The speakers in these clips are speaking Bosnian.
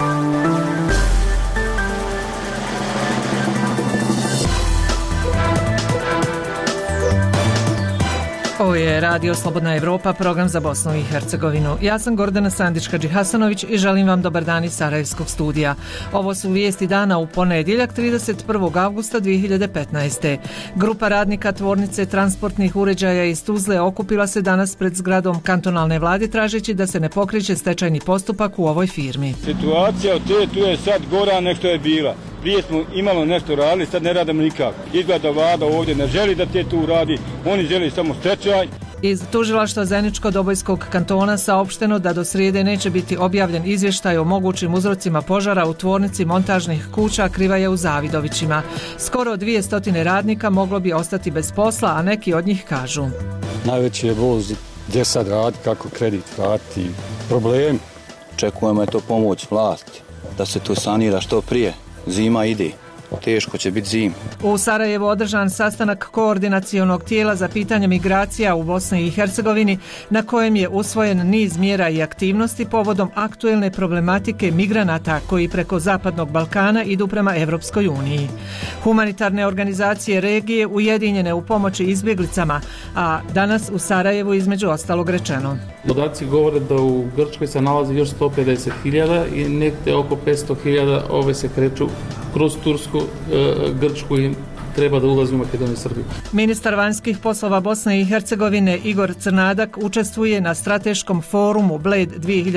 Ovo je Radio Slobodna Evropa, program za Bosnu i Hercegovinu. Ja sam Gordana Sandić-Kadži-Hasanović i želim vam dobar dan iz Sarajevskog studija. Ovo su vijesti dana u ponedjeljak 31. avgusta 2015. Grupa radnika tvornice transportnih uređaja iz Tuzle okupila se danas pred zgradom kantonalne vlade tražeći da se ne pokreće stečajni postupak u ovoj firmi. Situacija od tu je sad gora nek što je bila. Prije smo imalo nešto radili, sad ne radimo nikako. Izgleda vlada ovdje ne želi da tu radi, oni želi samo stečaj. Iz tužilaštva Zeničko-Dobojskog kantona saopšteno da do srijede neće biti objavljen izvještaj o mogućim uzrocima požara u tvornici montažnih kuća Krivaje u Zavidovićima. Skoro 200 radnika moglo bi ostati bez posla, a neki od njih kažu: najveći je voz gdje sad radi, kako kredit vrati, problem. Očekujemo je to pomoć vlasti, da se to sanira što prije. Zima ide. Teško će biti zim. U Sarajevu održan sastanak koordinacionog tijela za pitanje migracija u Bosni i Hercegovini na kojem je usvojen niz mjera i aktivnosti povodom aktuelne problematike migranata koji preko Zapadnog Balkana idu prema Evropskoj uniji. Humanitarne organizacije regije ujedinjene u pomoći izbjeglicama, a danas u Sarajevu između ostalog rečeno: podaci govore da u Grčkoj se nalazi još 150.000 i negdje oko 500.000 ove se kreću kroz Tursku, Grčku i treba da ulazi u Makedoniju i Srbiju. Ministar vanjskih poslova Bosne i Hercegovine Igor Crnadak učestvuje na strateškom forumu Bled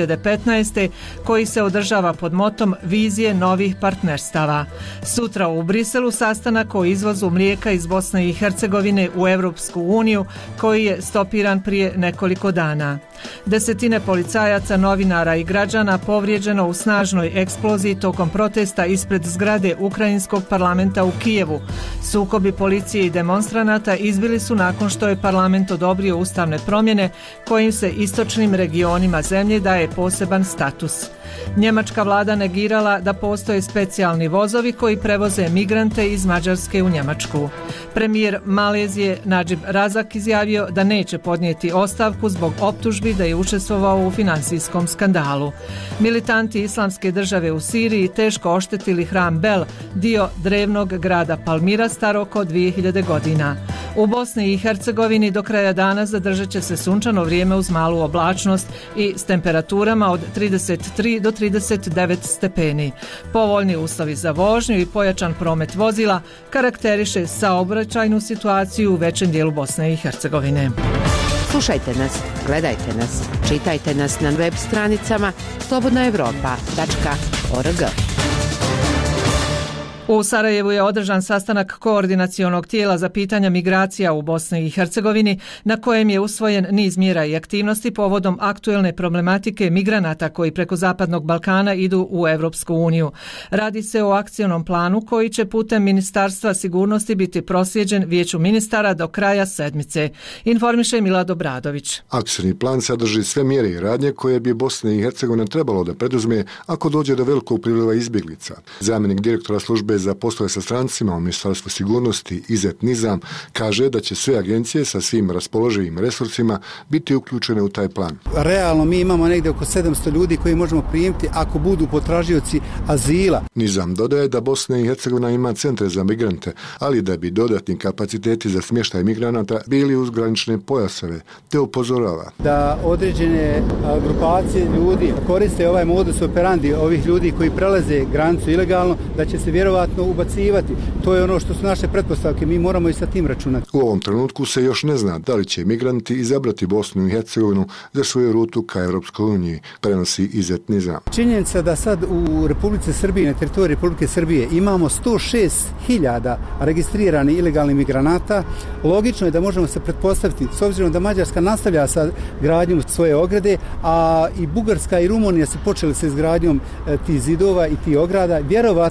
2015. koji se održava pod motom Vizije novih partnerstava. Sutra u Briselu sastanak o izvozu mlijeka iz Bosne i Hercegovine u Evropsku uniju koji je stopiran prije nekoliko dana. Desetine policajaca, novinara i građana povrijeđeno u snažnoj eksploziji tokom protesta ispred zgrade Ukrajinskog parlamenta u Kijevu. Sukobi policije i demonstranata izbili su nakon što je parlament odobrio ustavne promjene kojim se istočnim regionima zemlje daje poseban status. Njemačka vlada negirala da postoje specijalni vozovi koji prevoze migrante iz Mađarske u Njemačku. Premijer Malezije Nadžib Razak izjavio da neće podnijeti ostavku zbog optužbi da je učestvovao u financijskom skandalu. Militanti Islamske države u Siriji teško oštetili hram Bel, dio drevnog grada Palmira star oko 2000 godina. U Bosni i Hercegovini do kraja dana zadržat će se sunčano vrijeme uz malu oblačnost i s temperaturama od 33 do 39 stepeni. Povoljni uslovi za vožnju i pojačan promet vozila karakteriše saobraćajnu situaciju u većem dijelu Bosne i Hercegovine. Slušajte nas, gledajte nas, čitajte nas na web stranicama slobodnaevropa.org. U Sarajevu je održan sastanak koordinacionog tijela za pitanja migracija u Bosni i Hercegovini na kojem je usvojen niz mjera i aktivnosti povodom aktuelne problematike migranata koji preko Zapadnog Balkana idu u Evropsku uniju. Radi se o akcionom planu koji će putem Ministarstva sigurnosti biti proslijeđen Vijeću ministara do kraja sedmice, informiše Milad Obradović. Akcioni plan sadrži sve mjere i radnje koje bi Bosna i Hercegovina trebalo da preduzme ako dođe do velikog priliva izbjeglica. Zamjenik direktora službe za poslove sa strancima u Ministarstvu sigurnosti Izet Nizam kaže da će sve agencije sa svim raspoloživim resursima biti uključene u taj plan. Realno mi imamo negdje oko 700 ljudi koji možemo primiti ako budu potražioci azila. Nizam dodaje da Bosna i Hercegovina ima centre za migrante, ali da bi dodatni kapaciteti za smještaj migranata bili uz granične pojaseve, te upozorava da određene grupacije ljudi koriste ovaj modus operandi ovih ljudi koji prelaze granicu ilegalno, da će se vjerovatno ubacivati. To je ono što su naše pretpostavke, mi moramo i sa tim računati. U ovom trenutku se još ne zna da li će migranti izabrati Bosnu i Hercegovinu za svoju rutu ka Evropskoj uniji, prenosi Izet Nizam. Činjenica da sad u Republici Srbiji, na teritoriji Republike Srbije, imamo 106.000 registriranih ilegalnih migranata, logično je da možemo se pretpostaviti, s obzirom da Mađarska nastavlja sa gradnjom svoje ograde, a i Bugarska i Rumunija su počeli sa izgradnjom tih zidova i tih ograda, vjerovatno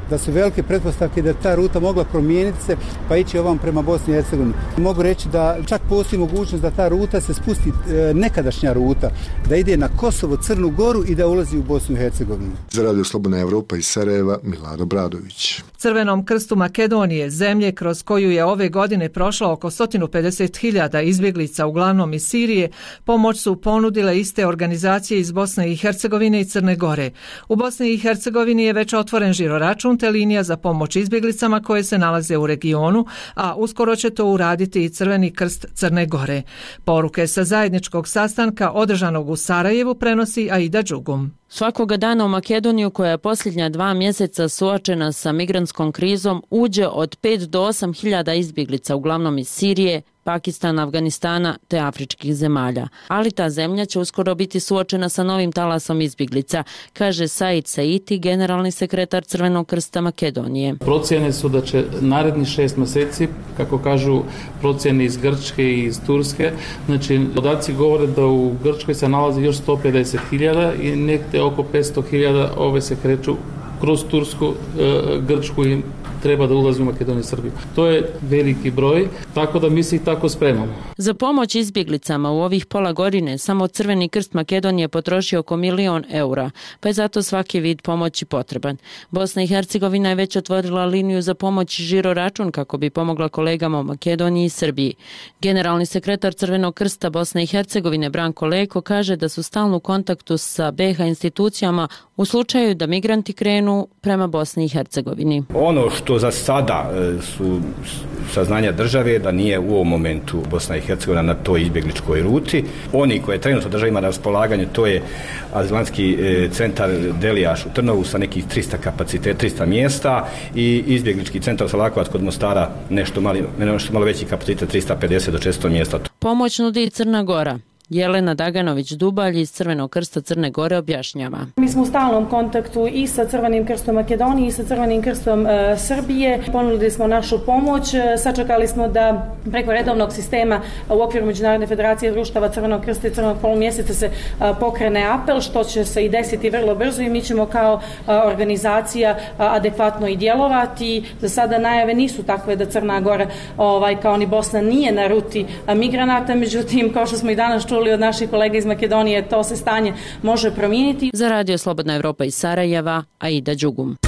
da su velike pretpostavke da ta ruta mogla promijeniti se pa ići ovam prema Bosni i Hercegovini. Mogu reći da čak postoji mogućnost da ta ruta se spusti, nekadašnja ruta, da ide na Kosovo, Crnu Goru i da ulazi u Bosnu i Hercegovinu. Za Radio Slobodna Evropa iz Sarajeva, Milado Bradović. Crvenom krstu Makedonije, zemlje kroz koju je ove godine prošlo oko 150.000 izbjeglica, uglavnom iz Sirije, pomoć su ponudile iste organizacije iz Bosne i Hercegovine i Crne Gore. U Bosni i Hercegovini je već otvoren žiroračun te linija za pomoć izbjeglicama koje se nalaze u regionu, a uskoro će to uraditi i Crveni krst Crne Gore. Poruke sa zajedničkog sastanka održanog u Sarajevu prenosi Aida Đugum. Svakoga dana u Makedoniju, koja je posljednja 2 mjeseca suočena sa migrantskom krizom, uđe od 5 do 8 hiljada izbjeglica, uglavnom iz Sirije, Pakistana, Afganistana te afričkih zemalja. Ali ta zemlja će uskoro biti suočena sa novim talasom izbjeglica, kaže Said Saiti, generalni sekretar Crvenog krsta Makedonije. Procjene su da će narednih 6 mjeseci, kako kažu procjene iz Grčke i iz Turske, znači podaci govore da u Grčkoj se nalazi još 150.000 i negdje oko 500.000 ove se kreću kroz Tursku, Grčku i treba da ulazi u Makedoniju i Srbiju. To je veliki broj, tako da mi se i tako spremamo. Za pomoć izbjeglicama u ovih pola godine samo Crveni krst Makedonije potroši oko 1 milion eura, pa je zato svaki vid pomoći potreban. Bosna i Hercegovina je već otvorila liniju za pomoć i žiroračun kako bi pomogla kolegama u Makedoniji i Srbiji. Generalni sekretar Crvenog krsta Bosne i Hercegovine Branko Leko kaže da su stalno u kontaktu sa BiH institucijama u slučaju da migranti krenu prema Bosni i Hercegovini. Ono što za sada su saznanja države da nije u ovom momentu Bosna i Hercegovina na toj izbjegličkoj ruti. Oni koje trenutno država ima na raspolaganju, to je azilantski centar Delijaš u Trnovu sa nekih 300 kapaciteta, 300 mjesta i izbjeglički centar Salakovac kod Mostara nešto malo veći kapacitet, 350 do 400 mjesta. Pomoć nudi i Crna Gora. Jelena Daganović-Dubalj iz Crvenog krsta Crne Gore objašnjava. Mi smo u stalnom kontaktu i sa Crvenim krstom Makedonije i sa Crvenim krstom Srbije. Ponudili smo našu pomoć, sačekali smo da preko redovnog sistema u okviru Međunarodne federacije društava Crvenog krsta i Crvenog polumjeseca se pokrene apel, što će se i desiti vrlo brzo i mi ćemo kao organizacija adekvatno i djelovati. Za sada najave nisu takve da Crna Gora kao ni Bosna nije na ruti migranata, međutim kao što smo i danas čuli od naših kolega iz Makedonije, to se stanje može promijeniti. Za Radio Slobodna Evropa iz Sarajeva, Aida Đugum.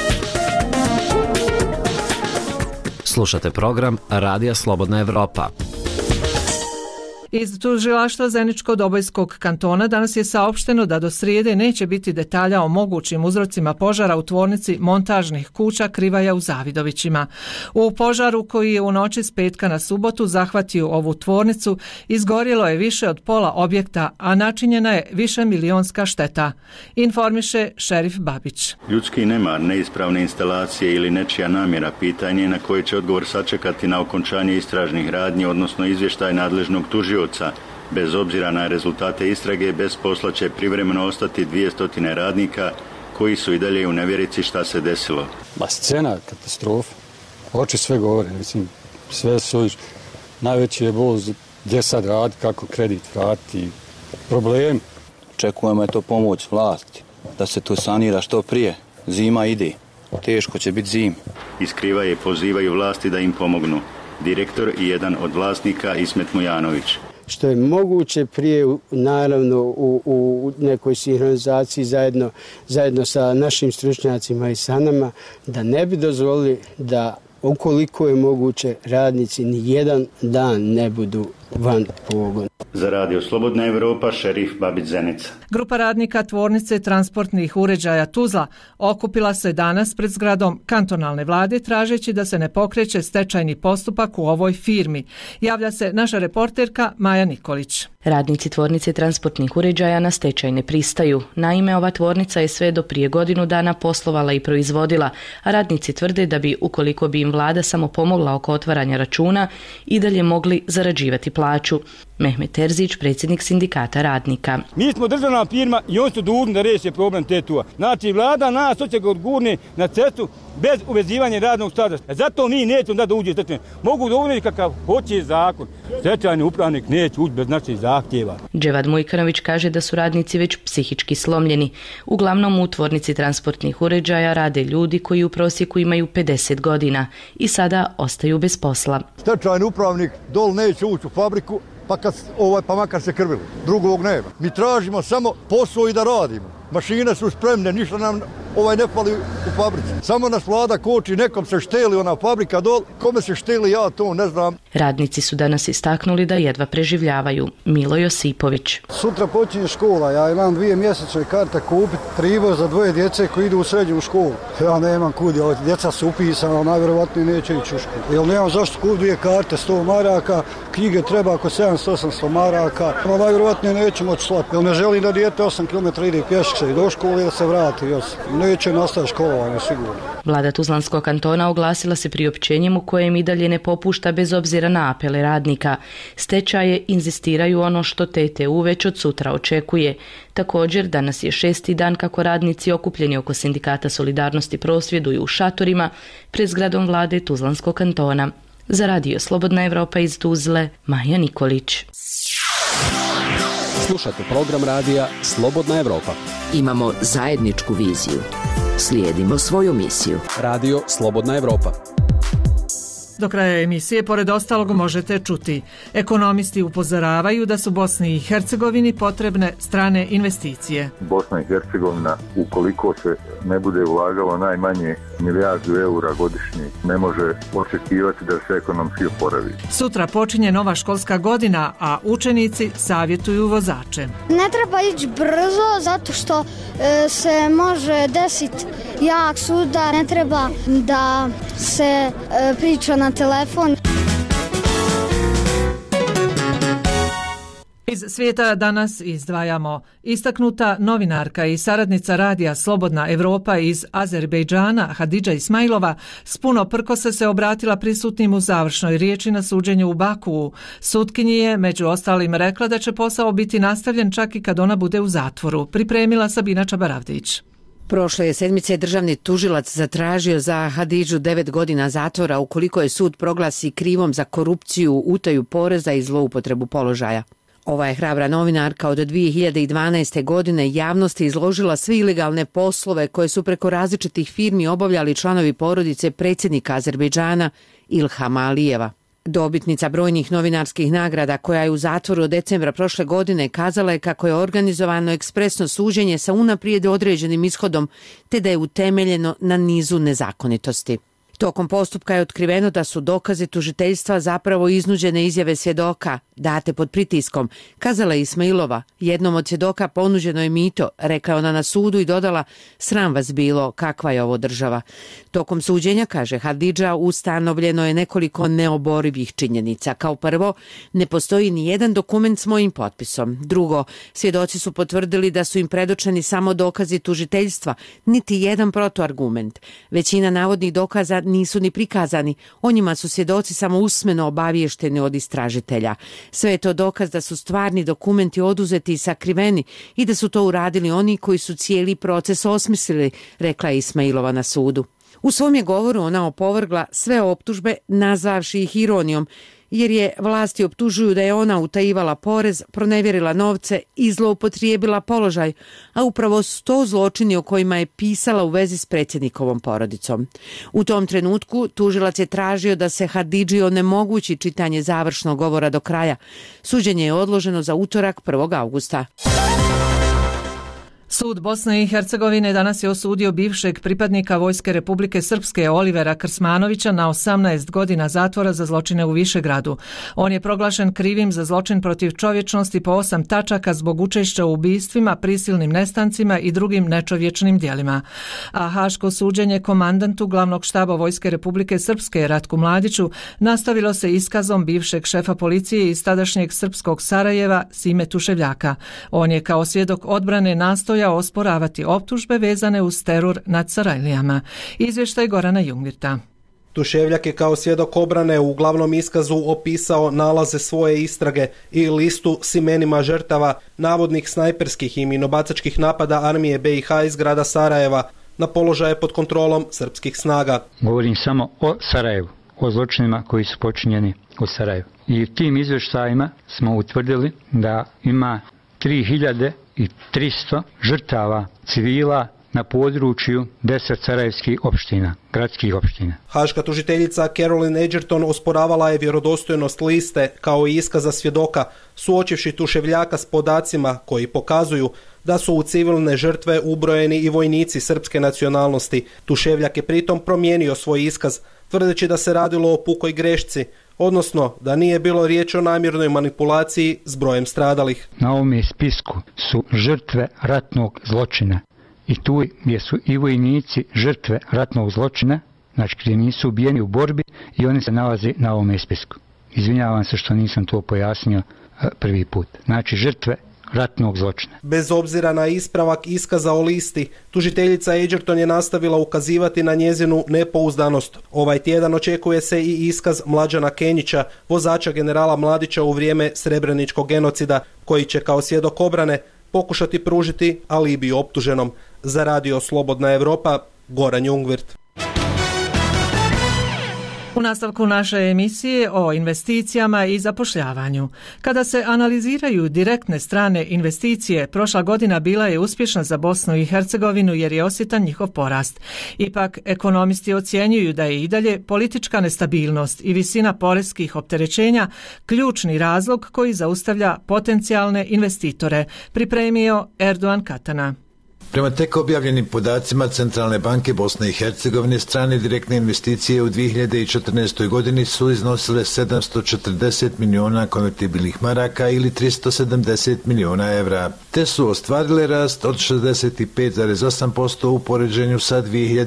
Slušate program Radija Slobodna Evropa. Iz tužilaštva Zeničko-Dobojskog kantona danas je saopšteno da do srijede neće biti detalja o mogućim uzrocima požara u tvornici montažnih kuća Krivaja u Zavidovićima. U požaru koji je u noći s petka na subotu zahvatio ovu tvornicu, izgorjelo je više od pola objekta, a načinjena je višemilionska šteta, informiše šerif Babić. Ljudski nemar, neispravne instalacije ili nečija namjera pitanje na koje će odgovor sačekati na okončanje istražnih radnji, odnosno izvještaj nadležnog tužioca. Bez obzira na rezultate istrage, bez posla će privremeno ostati 200 radnika koji su i dalje u nevjerici šta se desilo. Scena katastrofa. Oči sve govore, mislim, sve su najveći je bol gdje sad radi, kako kredit vrati, problem. Očekujemo je to pomoć vlasti, da se to sanira što prije. Zima ide, teško će biti zim. Iz Krivaje pozivaju vlasti da im pomognu. Direktor i jedan od vlasnika Ismet Mujanović. Što je moguće prije, naravno u nekoj sinhronizaciji zajedno sa našim stručnjacima i sa nama, da ne bi dozvolili da ukoliko je moguće radnici ni jedan dan ne budu van pogona. Za Radio Slobodna Evropa, šerif Babić Zenica. Grupa radnika tvornice transportnih uređaja Tuzla okupila se danas pred zgradom kantonalne vlade tražeći da se ne pokreće stečajni postupak u ovoj firmi. Javlja se naša reporterka Maja Nikolić. Radnici tvornice transportnih uređaja na stečaj ne pristaju. Naime, ova tvornica je sve do prije godinu dana poslovala i proizvodila, a radnici tvrde da bi, ukoliko bi im vlada samo pomogla oko otvaranja računa, i dalje mogli zarađivati plaću. Mehmet Terzić, predsjednik sindikata radnika. Mi smo državna firma i oni su dužni da riješe problem TTU-a. Znači, vlada nas hoće ga odgurni na cestu bez uvezivanja radnog staža. Zato mi nećemo da uđe stečajni. Mogu da uvijek kakav hoće zakon. Stečajni upravnik neće ući bez naših zahtjeva. Dževad Mujkanović kaže da su radnici već psihički slomljeni. Uglavnom u tvornici transportnih uređaja rade ljudi koji u prosjeku imaju 50 godina i sada ostaju bez posla. Stečajni upravnik dol neće ući u fabriku, pa makar se krvili. Drugog nema. Mi tražimo samo posao i da radimo. Mašine su spremne, ništa nam ne fali u fabrici. Samo nas vlada koči, nekom se šteli ona fabrika dol, kome se šteli ja to ne znam. Radnici su danas istaknuli da jedva preživljavaju. Milo Josipović. Sutra počinje škola, ja imam 2 mjesečne karte kupiti prijevoz za 2 djece koji idu u srednju školu. Ja nemam kud, djeca su upisana, najvjerovatnije neće ići u školu. Jer nemam zašto kupiti 2 karte, 100 maraka, knjige treba oko 700-800 maraka. Najvjerovatnije neće moći slati, jer ne želim da dijete 8 km ide pješke i do škole da se vrati. Neće nastaviti školovanje, sigurno. Vlada Tuzlanskog kantona oglasila se priopćenjem u kojem i dalje ne popušta bez obzira na apele radnika. Stečaje inzistiraju ono što TTU već od sutra očekuje. Također, danas je 6. dan kako radnici okupljeni oko sindikata Solidarnosti prosvjeduju u šatorima pred zgradom vlade Tuzlanskog kantona. Za Radio Slobodna Evropa iz Tuzle, Maja Nikolić. Slušajte program radija Slobodna Evropa. Imamo zajedničku viziju. Slijedimo svoju misiju. Radio Slobodna Evropa. Do kraja emisije, pored ostalog, možete čuti. Ekonomisti upozoravaju da su Bosni i Hercegovini potrebne strane investicije. Bosna i Hercegovina, ukoliko se ne bude ulagalo najmanje milijardu eura godišnje, ne može očekivati da se ekonomski oporavi. Sutra počinje nova školska godina, a učenici savjetuju vozače. Ne treba ići brzo zato što se može desiti jak sudar, ne treba da se priča na telefon. Iz svijeta danas izdvajamo istaknuta novinarka i saradnica radija Slobodna Evropa iz Azerbejdžana Hadidža Ismailova s puno prkose se obratila prisutnim u završnoj riječi na suđenju u Bakuu. Sutkinji je među ostalim rekla da će posao biti nastavljen čak i kad ona bude u zatvoru. Pripremila Sabina Čabaravdić. Prošle je sedmice državni tužilac zatražio za Hadidžu 9 godina zatvora ukoliko je sud proglasi krivom za korupciju, utaju poreza i zloupotrebu položaja. Ova je hrabra novinarka od 2012. godine javnosti izložila sve ilegalne poslove koje su preko različitih firmi obavljali članovi porodice predsjednika Azerbejdžana Ilhama Alijeva. Dobitnica brojnih novinarskih nagrada koja je u zatvoru od decembra prošle godine kazala je kako je organizovano ekspresno suđenje sa unaprijed određenim ishodom te da je utemeljeno na nizu nezakonitosti. Tokom postupka je otkriveno da su dokazi tužiteljstva zapravo iznuđene izjave svjedoka, date pod pritiskom, kazala je Ismailova. Jednom od svjedoka ponuđeno je mito, rekla ona na sudu i dodala, sram vas bilo, kakva je ovo država. Tokom suđenja, kaže Hadidža, ustanovljeno je nekoliko neoborivih činjenica. Kao prvo, ne postoji ni jedan dokument s mojim potpisom. Drugo, svjedoci su potvrdili da su im predočeni samo dokazi tužiteljstva, niti jedan protuargument. Većina navodnih dokaza nisu ni prikazani, o njima su svjedoci samo usmeno obaviješteni od istražitelja. Sve je to dokaz da su stvarni dokumenti oduzeti i sakriveni i da su to uradili oni koji su cijeli proces osmislili, rekla je Ismailova na sudu. U svom je govoru ona opovrgla sve optužbe, nazvavši ih ironijom, jer je vlasti optužuju da je ona utajivala porez, pronevjerila novce i zloupotrijebila položaj, a upravo su to zločini o kojima je pisala u vezi s predsjednikovom porodicom. U tom trenutku tužilac je tražio da se Hadidži onemogući čitanje završnog govora do kraja. Suđenje je odloženo za utorak 1. augusta. Sud Bosne i Hercegovine danas je osudio bivšeg pripadnika Vojske Republike Srpske Olivera Krsmanovića na 18 godina zatvora za zločine u Višegradu. On je proglašen krivim za zločin protiv čovječnosti po 8 tačaka zbog učešća u ubistvima, prisilnim nestancima i drugim nečovječnim djelima. A haško suđenje komandantu glavnog štaba Vojske Republike Srpske Ratku Mladiću nastavilo se iskazom bivšeg šefa policije iz tadašnjeg srpskog Sarajeva Sime Tuševljaka. On je kao svjedok odbrane nastojao osporavati optužbe vezane uz teror nad Sarajlijama. Izvještaj Gorana Jungvirta. Tuševljak je kao svjedok obrane u glavnom iskazu opisao nalaze svoje istrage i listu s imenima žrtava navodnih snajperskih i minobacačkih napada armije BiH iz grada Sarajeva na položaje pod kontrolom srpskih snaga. Govorim samo o Sarajevu, o zločinima koji su počinjeni u Sarajevu. I u tim izvještajima smo utvrdili da ima 3300 žrtava civila na području 10 sarajevskih opština, gradskih opština. Haška tužiteljica Caroline Edgerton osporavala je vjerodostojnost liste kao i iskaza svjedoka, suočivši Tuševljaka s podacima koji pokazuju da su u civilne žrtve ubrojeni i vojnici srpske nacionalnosti. Tuševljak je pritom promijenio svoj iskaz, tvrdeći da se radilo o pukoj grešci, odnosno da nije bilo riječ o namjernoj manipulaciji s brojem stradalih. Na ovom spisku su žrtve ratnog zločina. I tu gdje su i vojnici žrtve ratnog zločina, znači gdje nisu ubijeni u borbi i oni se nalaze na ovom spisku. Izvinjavam se što nisam to pojasnio prvi put. Znači žrtve ratnog zločina. Bez obzira na ispravak iskaza o listi, tužiteljica Edgerton je nastavila ukazivati na njezinu nepouzdanost. Ovaj tjedan očekuje se i iskaz Mlađana Kenjića, vozača generala Mladića u vrijeme Srebreničkog genocida, koji će kao svjedok obrane pokušati pružiti alibi optuženom. Za radio Slobodna Evropa, Goran Jungvirt. U nastavku naše emisije o investicijama i zapošljavanju. Kada se analiziraju direktne strane investicije, prošla godina bila je uspješna za Bosnu i Hercegovinu jer je osjetan njihov porast. Ipak, ekonomisti ocjenjuju da je i dalje politička nestabilnost i visina poreskih opterećenja ključni razlog koji zaustavlja potencijalne investitore, pripremio Erdogan Katana. Prema tek objavljenim podacima Centralne banke Bosne i Hercegovine, strane direktne investicije u 2014. godini su iznosile 740 miliona konvertibilnih maraka ili 370 miliona evra, te su ostvarile rast od 65,8% u poređenju sa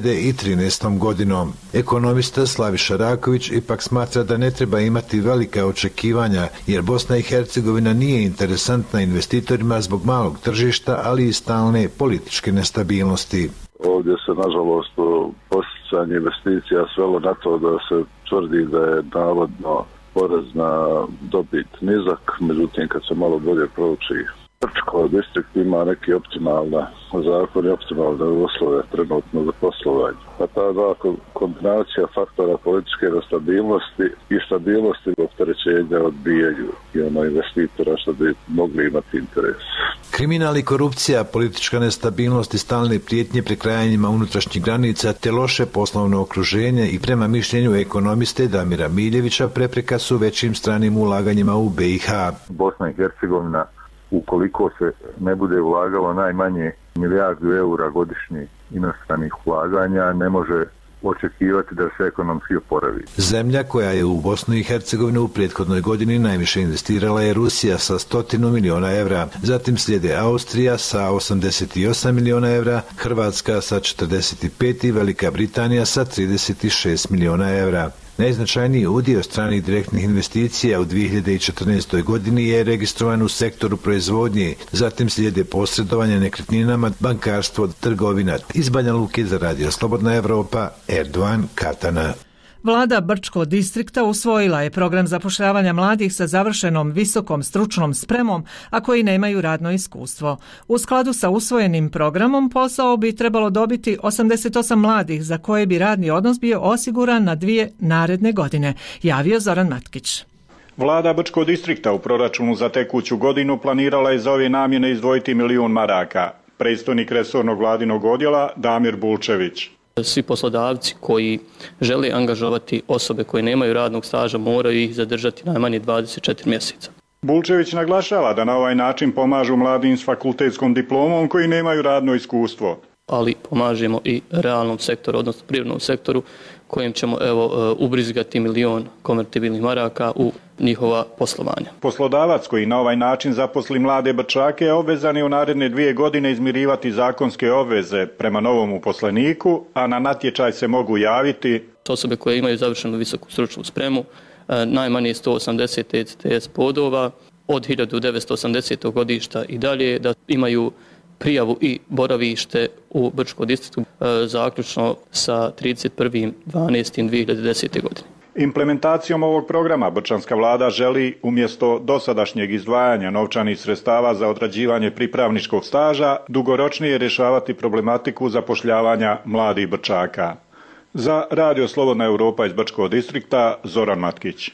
2013. godinom. Ekonomista Slaviša Raković ipak smatra da ne treba imati velika očekivanja, jer Bosna i Hercegovina nije interesantna investitorima zbog malog tržišta, ali i stalne političke nestabilnosti. Ovdje se, nažalost, podsticanje investicija svelo na to da se tvrdi da je navodno porez na dobit nizak, međutim kad se malo bolje prouči Brčko distrikt ima neki optimalna zakon i optimalne uslove trenutno za poslovanje. Pa ta dva kombinacija faktora političke nestabilnosti i stabilnosti opterećenja odbijaju i investitora što bi mogli imati interes. Kriminal i korupcija, politička nestabilnost i stalne prijetnje prekrajanjima unutrašnjih granica te loše poslovno okruženje i prema mišljenju ekonomiste Damira Miljevića prepreka su većim stranim ulaganjima u BiH. Bosna i Hercegovina, ukoliko se ne bude ulagalo najmanje milijardu eura godišnje inostranih ulaganja, ne može očekivati da se ekonomski oporavi. Zemlja koja je u Bosnu i Hercegovinu u prethodnoj godini najviše investirala je Rusija sa 100 miliona evra, zatim slijede Austrija sa 88 miliona evra, Hrvatska sa 45 i Velika Britanija sa 36 miliona evra. Najznačajniji udio stranih direktnih investicija u 2014. godini je registrovan u sektoru proizvodnje, zatim slijede posredovanje nekretninama, bankarstvo, trgovina. Iz Banja Luke za radio Slobodna Evropa, Erdogan Katana. Vlada Brčko distrikta usvojila je program zapošljavanja mladih sa završenom visokom stručnom spremom, a koji nemaju radno iskustvo. U skladu sa usvojenim programom posao bi trebalo dobiti 88 mladih za koje bi radni odnos bio osiguran na 2 naredne godine, javio Zoran Matkić. Vlada Brčko distrikta u proračunu za tekuću godinu planirala je za ove namjene izdvojiti 1 milion maraka. Predstojnik resornog vladinog odjela Damir Bulčević. Svi poslodavci koji žele angažovati osobe koje nemaju radnog staža moraju ih zadržati najmanje 24 mjeseca. Bulčević naglašava da na ovaj način pomažu mladim s fakultetskom diplomom koji nemaju radno iskustvo. Ali pomažemo i realnom sektoru, odnosno privrednom sektoru, kojem ćemo ubrizgati 1 milion konvertibilnih maraka u njihova poslovanja. Poslodavac koji na ovaj način zaposli mlade Brčake obvezan je u naredne 2 godine izmirivati zakonske obveze prema novom uposleniku, a na natječaj se mogu javiti osobe koje imaju završenu visoku stručnu spremu, najmanje 180 ECTS bodova, od 1980. godišta i dalje, da imaju prijavu i boravište u Brčkom distriktu zaključno sa 31.12.2010. godine. Implementacijom ovog programa Brčanska vlada želi umjesto dosadašnjeg izdvajanja novčanih sredstava za odrađivanje pripravničkog staža dugoročnije rješavati problematiku zapošljavanja mladih Brčaka. Za Radio Slobodna Europa iz Brčkog distrikta Zoran Matkić.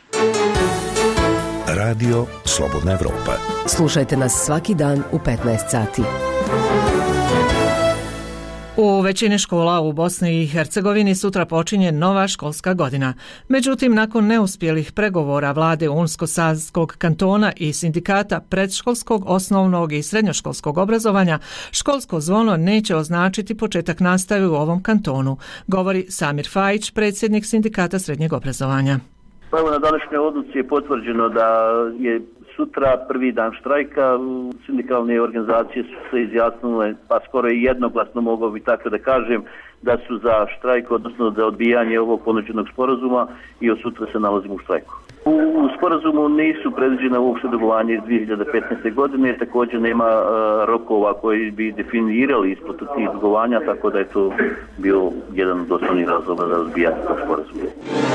Radio Slobodna Europa. Slušajte nas svaki dan u 15 sati. U većini škola u Bosni i Hercegovini sutra počinje nova školska godina. Međutim, nakon neuspjelih pregovora vlade Unsko-Sanskog kantona i sindikata predškolskog, osnovnog i srednjoškolskog obrazovanja, školsko zvono neće označiti početak nastave u ovom kantonu, govori Samir Fajić, predsjednik sindikata srednjeg obrazovanja. Pa evo, na današnjoj odluci je potvrđeno da je sutra prvi dan štrajka. Sindikalne organizacije su se izjasnile, pa skoro i jednoglasno, mogu bi tako da kažem, da su za štrajk, odnosno za odbijanje ovog ponuđenog sporazuma, i od sutra se nalazimo u štrajku. U sporazumu nisu predviđena uopšte dugovanje iz 2015. godine, također nema rokova koji bi definirali isplatu tih dugovanja, tako da je to bio jedan od osnovnih razloga za odbijanje tog sporazuma.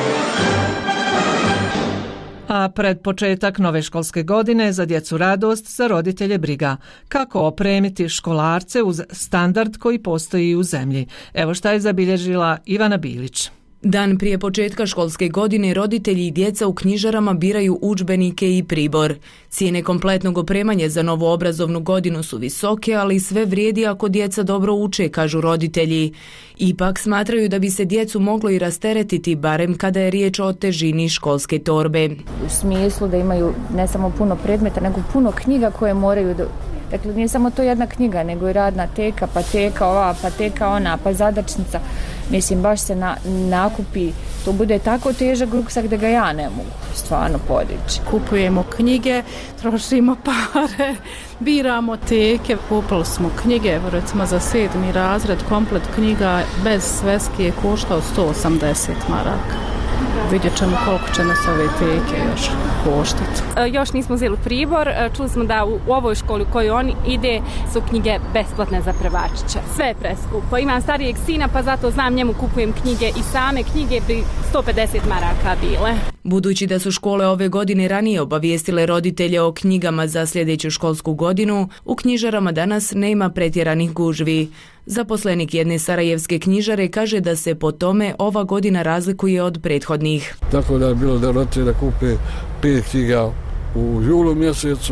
A pred početak nove školske godine za djecu radost, za roditelje briga. Kako opremiti školarce uz standard koji postoji u zemlji? Evo šta je zabilježila Ivana Bilić. Dan prije početka školske godine roditelji i djeca u knjižarama biraju udžbenike i pribor. Cijene kompletnog opremanja za novu obrazovnu godinu su visoke, ali sve vrijedi ako djeca dobro uče, kažu roditelji. Ipak smatraju da bi se djecu moglo i rasteretiti, barem kada je riječ o težini školske torbe. U smislu da imaju ne samo puno predmeta, nego puno knjiga koje moraju Dakle, nije samo to jedna knjiga, nego i radna teka, pa teka ova, pa teka ona, pa zadačnica. Mislim, baš se nakupi, to bude tako težak ruksak da ga ja ne mogu stvarno podići. Kupujemo knjige, trošimo pare, biramo teke, kupili smo knjige, evo recimo za 7. razred, komplet knjiga bez sveske je koštao 180 maraka. Vidjet ćemo koliko će nas ove teke još koštati. Još nismo uzeli pribor, čuli smo da u ovoj školi u kojoj on ide su knjige besplatne za prvačiće. Sve je preskupo. Imam starijeg sina, pa zato znam, njemu kupujem knjige i same knjige bi 150 maraka bile. Budući da su škole ove godine ranije obavijestile roditelje o knjigama za sljedeću školsku godinu, u knjižarama danas nema pretjeranih gužvi. Zaposlenik jedne sarajevske knjižare kaže da se po tome ova godina razlikuje od prethodnih. Tako da je bilo da roditelji da kupe 5 knjiga u julu mjesecu,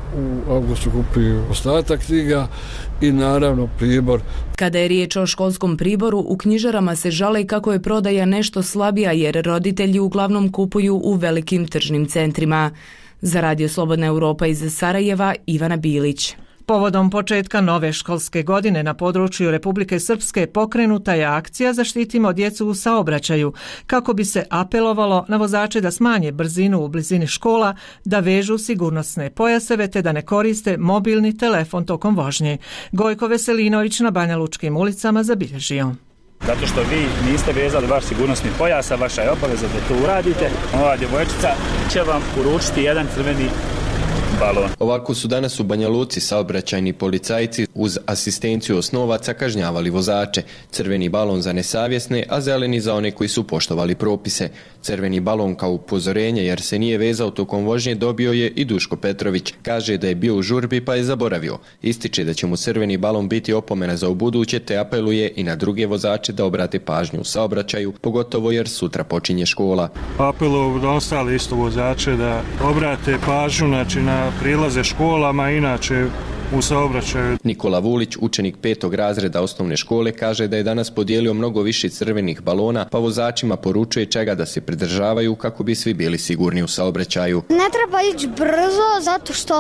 u avgustu kupi ostatak knjiga i naravno pribor. Kada je riječ o školskom priboru, u knjižarama se žale kako je prodaja nešto slabija jer roditelji uglavnom kupuju u velikim tržnim centrima. Za Radio Slobodna Europa iz Sarajeva, Ivana Bilić. Povodom početka nove školske godine na području Republike Srpske pokrenuta je akcija Zaštitimo djecu u saobraćaju, kako bi se apelovalo na vozače da smanje brzinu u blizini škola, da vežu sigurnosne pojaseve te da ne koriste mobilni telefon tokom vožnje. Gojko Veselinović na Banja Lučkim ulicama zabilježio. Zato što vi niste vezali vaš sigurnosni pojas, a vaša je obaveza da to uradite. Ova djevojčica će vam uručiti jedan crveni balon. Ovako su danas u Banja Luci saobraćajni policajci uz asistenciju osnovaca kažnjavali vozače. Crveni balon za nesavjesne, a zeleni za one koji su poštovali propise. Crveni balon kao upozorenje jer se nije vezao tokom vožnje dobio je i Duško Petrović. Kaže da je bio u žurbi pa je zaboravio. Ističe da će mu crveni balon biti opomena za ubuduće te apeluje i na druge vozače da obrate pažnju u saobraćaju, pogotovo jer sutra počinje škola. Apeluju da ostali isto vozače da obrate pažnju na prilaze školama, inače u saobraćaju. Nikola Vulić, učenik 5. razreda osnovne škole, kaže da je danas podijelio mnogo više crvenih balona, pa vozačima poručuje čega da se pridržavaju kako bi svi bili sigurni u saobraćaju. Ne treba ići brzo zato što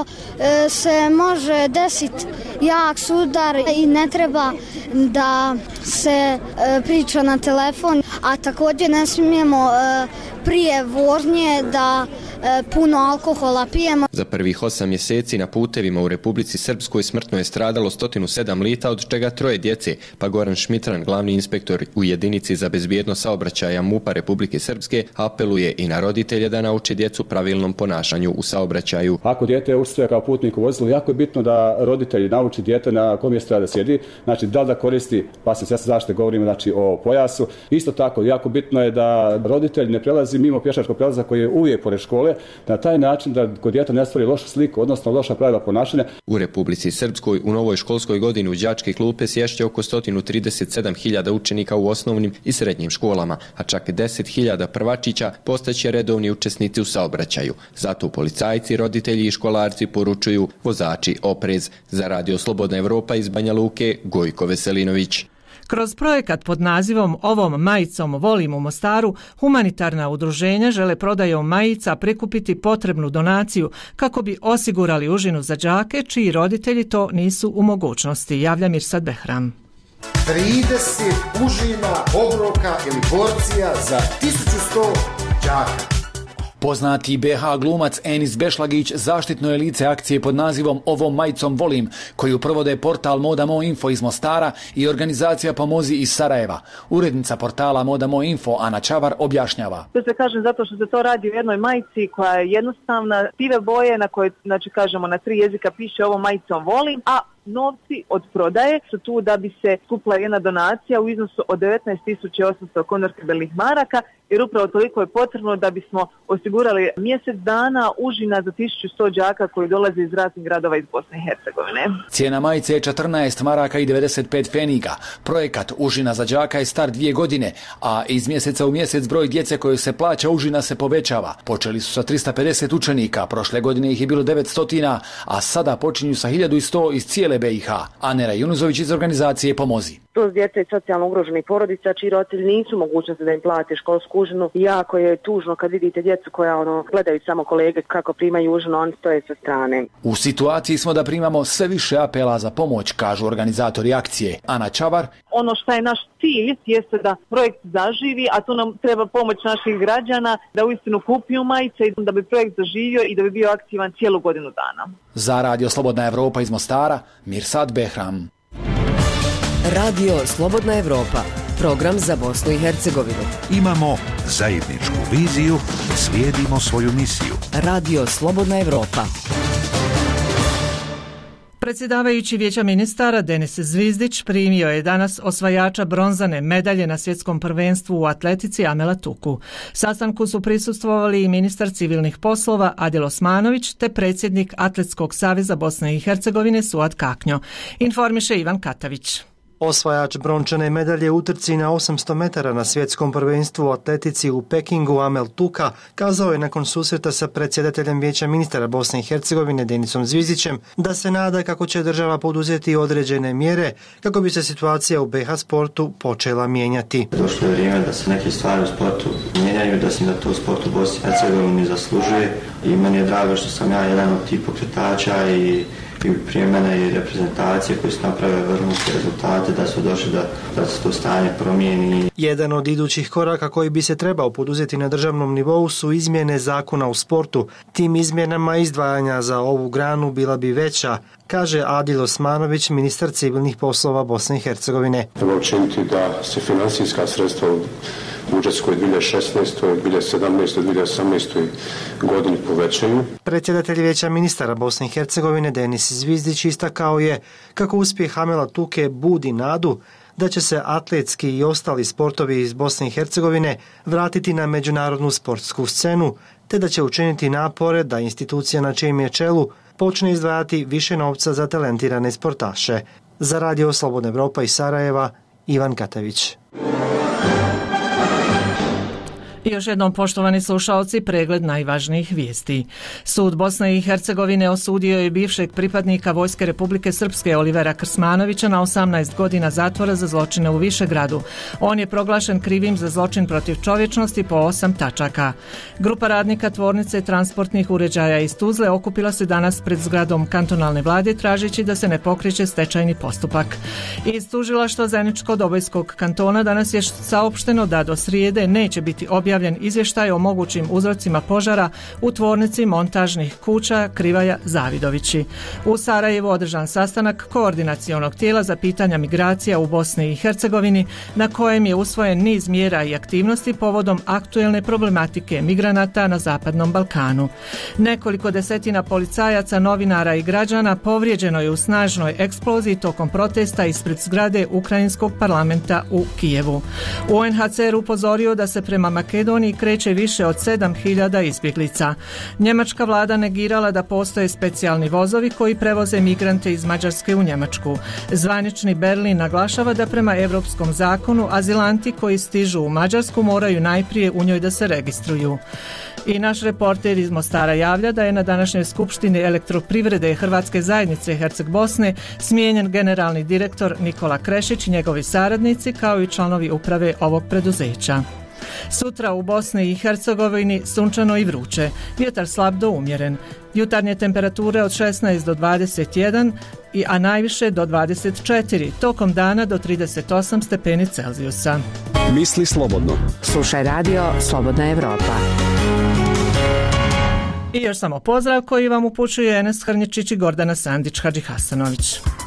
se može desiti jak sudar i ne treba da se priča na telefon, a također ne smijemo prije vožnje da puno alkohola pijemo. Za prvih 8 mjeseci na putevima u Republici Srpskoj smrtno je stradalo 107 lica, od čega 3 djece, pa Goran Šmitran, glavni inspektor u jedinici za bezbjednost saobraćaja MUP-a Republike Srpske, apeluje i na roditelje da nauče djecu pravilnom ponašanju u saobraćaju. Ako dijete učestvuje kao putnik u vozilu, jako je bitno da roditelji nauči dijete na kom mjestu treba da sjedi, znači da koristi pasne sredstva zaštite, govorimo znači o pojasu. Isto tako, jako bitno je da roditelj ne prelazi mimo pješačkog prelaza koji je uvijek pored škole, na taj način da kod djeteta ne stvori lošu sliku, odnosno loša pravila ponašanja. U Republici Srpskoj u novoj školskoj godini u đačke klupe sješće oko 137.000 učenika u osnovnim i srednjim školama, a čak 10.000 prvačića postaće redovni učesnici u saobraćaju. Zato policajci, roditelji i školarci poručuju vozači oprez. Za Radio Slobodna Evropa iz Banja Luke, Gojko Veselinović. Kroz projekat pod nazivom Ovom majicom volim u Mostaru, humanitarna udruženja žele prodajom majica prikupiti potrebnu donaciju kako bi osigurali užinu za đake čiji roditelji to nisu u mogućnosti, javlja Mirsad Behram. 30 užina, obroka ili porcija za 1100 đaka. Poznati BH glumac Enis Bešlagić zaštitno je lice akcije pod nazivom Ovom majicom volim, koju provode portal Moda Mo Info iz Mostara i organizacija Pomozi iz Sarajeva. Urednica portala Moda Mo Info Ana Čavar objašnjava. To se kaže zato što se to radi u jednoj majici koja je jednostavna, sive boje na kojoj, znači kažemo na 3 jezika piše Ovom majicom volim, a novci od prodaje su tu da bi se skupila jedna donacija u iznosu od 19.800 konvertibilnih maraka, jer upravo toliko je potrebno da bismo osigurali mjesec dana užina za 1100 đaka koji dolaze iz raznih gradova iz Bosne i Hercegovine. Cijena majice je 14 maraka i 95 pfeniga. Projekat užina za đaka je star 2 godine, a iz mjeseca u mjesec broj djece koju se plaća užina se povećava. Počeli su sa 350 učenika, prošle godine ih je bilo 900, a sada počinju sa 1100 iz cijele BiH. Anera Junuzović iz organizacije Pomozi. To s djece i socijalno ugroženih porodica čiji roditelji nisu mogućnosti da im plate školsku užinu. Jako je tužno kad vidite djecu koja gledaju samo kolege kako primaju užinu, oni stoje sa strane. U situaciji smo da primamo sve više apela za pomoć, kažu organizatori akcije. Ana Čavar. Ono što je naš cilj jeste da projekt zaživi, a tu nam treba pomoć naših građana da uistinu kupuju majice i da bi projekt zaživio i da bi bio aktivan cijelu godinu dana. Za Radio Slobodna Evropa iz Mostara, Mirsad Behram. Radio Slobodna Evropa, program za Bosnu i Hercegovinu. Imamo zajedničku viziju, slijedimo svoju misiju. Radio Slobodna Evropa. Predsjedavajući Vijeća ministara Denis Zvizdić primio je danas osvajača bronzane medalje na svjetskom prvenstvu u atletici Amela Tuku. Sastanku su prisustvovali i ministar civilnih poslova Adil Osmanović te predsjednik Atletskog saveza Bosne i Hercegovine Suad Kaknjo. Informiše Ivan Katavić. Osvajač brončane medalje u utrci na 800 metara na svjetskom prvenstvu u atletici u Pekingu Amel Tuka kazao je nakon susreta sa predsjedateljem Vijeća ministara Bosne i Hercegovine Denisom Zvizdićem da se nada kako će država poduzeti određene mjere kako bi se situacija u BiH sportu počela mijenjati. Došlo je vrijeme da se neke stvari u sportu mijenjaju, da se da to sport u Bosni i Hercegovini zaslužuje i meni je drago što sam ja jedan od tih pokretača i prije mene i reprezentacije koji su napravili vrhunske rezultate da su došli da se to stanje promijeni. Jedan od idućih koraka koji bi se trebao poduzeti na državnom nivou su izmjene zakona u sportu. Tim izmjenama izdvajanja za ovu granu bila bi veća, kaže Adil Osmanović, ministar civilnih poslova Bosne i Hercegovine. Treba učiniti da se financijska sredstva u budžetskoj 2016. 2017. 2018. godini povećaju. Predsjedatelj Vijeća ministara Bosne i Hercegovine Denis Zvizdić istakao je kako uspjeh Amela Tuke budi nadu da će se atletski i ostali sportovi iz Bosne i Hercegovine vratiti na međunarodnu sportsku scenu, te da će učiniti napore da institucija na čijem je čelu počne izdvajati više novca za talentirane sportaše. Za Radio Slobodna Evropa iz Sarajeva, Ivan Katavić. I još jednom, poštovani slušalci, pregled najvažnijih vijesti. Sud Bosne i Hercegovine osudio je bivšeg pripadnika Vojske Republike Srpske Olivera Krsmanovića na 18 godina zatvora za zločine u Višegradu. On je proglašen krivim za zločin protiv čovječnosti po 8 tačaka. Grupa radnika tvornice transportnih uređaja iz Tuzle okupila se danas pred zgradom kantonalne vlade tražeći da se ne pokreće stečajni postupak. Iz tužilaštva Zeničko-Dobojskog kantona danas je saopšteno da do srijede neće biti objavljeno objavljen izvještaj o mogućim uzrocima požara u tvornici montažnih kuća Krivaja Zavidovići. U Sarajevu održan sastanak koordinacionog tijela za pitanja migracija u Bosni i Hercegovini, na kojem je usvojen niz mjera i aktivnosti povodom aktuelne problematike migranata na Zapadnom Balkanu. Nekoliko desetina policajaca, novinara i građana povrijeđeno je u snažnoj eksploziji tokom protesta ispred zgrade Ukrajinskog parlamenta u Kijevu. UNHCR upozorio da se prema Makedoniji kreće više od 7.000 izbjeglica. Njemačka vlada negirala da postoje specijalni vozovi koji prevoze migrante iz Mađarske u Njemačku. Zvanični Berlin naglašava da prema europskom zakonu azilanti koji stižu u Mađarsku moraju najprije u njoj da se registruju. I naš reporter iz Mostara javlja da je na današnjoj skupštini Elektroprivrede Hrvatske zajednice Herceg Bosne smijenjen generalni direktor Nikola Krešić i njegovi saradnici kao i članovi uprave ovog preduzeća. Sutra u Bosni i Hercegovini sunčano i vruće, vjetar slab do umjeren. Jutarnje temperature od 16 do 21, a najviše do 24, tokom dana do 38 stepeni Celzijusa. Misli slobodno. Slušaj radio Slobodna Evropa. I još samo pozdrav koji vam upućuje Enes Hrnječić i Gordana Sandić Hadžihasanović.